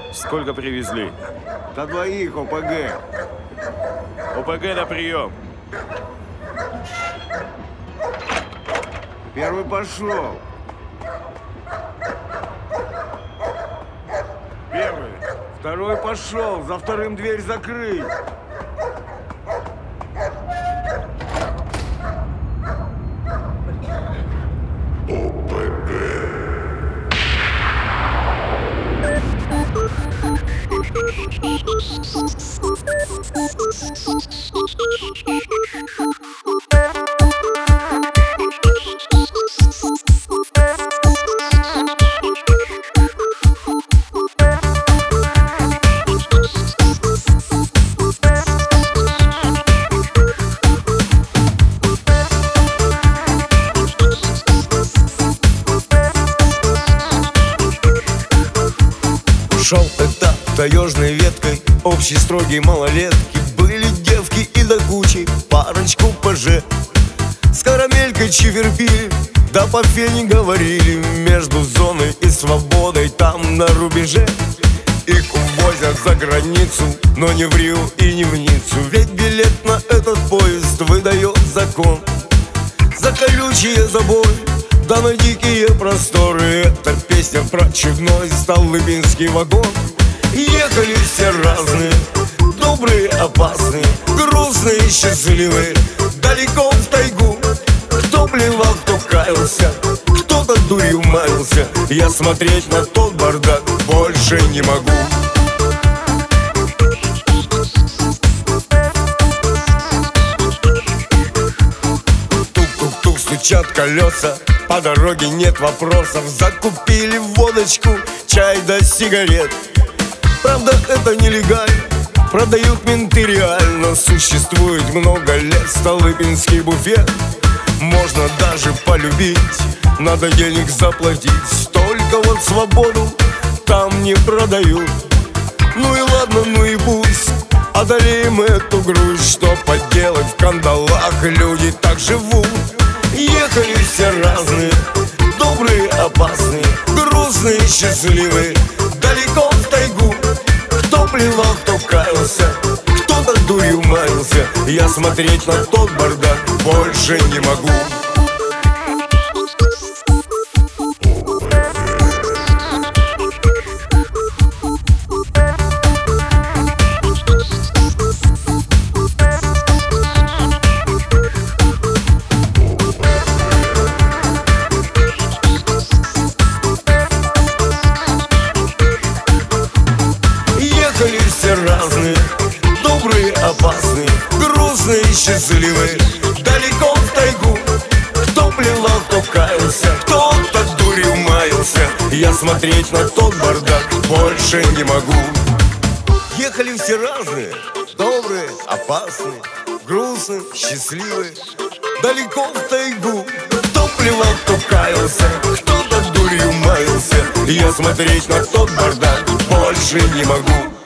Сколько привезли? До двоих ОПГ. ОПГ на прием. Первый пошел. Первый. Второй пошел. За вторым дверь закрыть. Шел этап таежной веткой, общей строгий малолетки. Были девки и до кучи парочку ПЖ. С карамелькой чиверпили, да по фене говорили. Между зоной и свободой там на рубеже. Их увозят за границу, но не в Рио и не в Ниццу. Ведь билет на этот поезд выдает закон. За колючие заборы, да на дикие просторы. Это песня про чудной Столыпинский вагон. Ехали все разные, добрые, опасные, грустные, счастливые, далеко в тайгу. Кто плевал, кто каялся, кто-то дурью маялся. Я смотреть на тот бардак больше не могу. Тук-тук-тук стучат колеса, по дороге нет вопросов. Закупили водочку, чай да сигарет. Правда, это нелегально, продают менты реально. Существует много лет Столыпинский буфет. Можно даже полюбить, надо денег заплатить. Только вот свободу там не продают. Ну и ладно, ну и пусть, одолеем эту грусть. Что поделать, в кандалах люди так живут. Ехали все разные, добрые, опасные, грустные, счастливые, далеко в тайгу. Кто плевал, кто каялся, кто-то дурью маялся. Я смотреть на тот бардак больше не могу. Ехали все разные, добрые, опасные, грустные, счастливые, далеко в тайгу. Кто плевал, кто каялся, кто-то дурью маялся. Я смотреть на тот бардак больше не могу. Ехали все разные, добрые, опасные, грустные, счастливые, далеко в тайгу. Кто плевал, кто каялся, кто-то дурью маялся. Я смотреть на тот бардак больше не могу.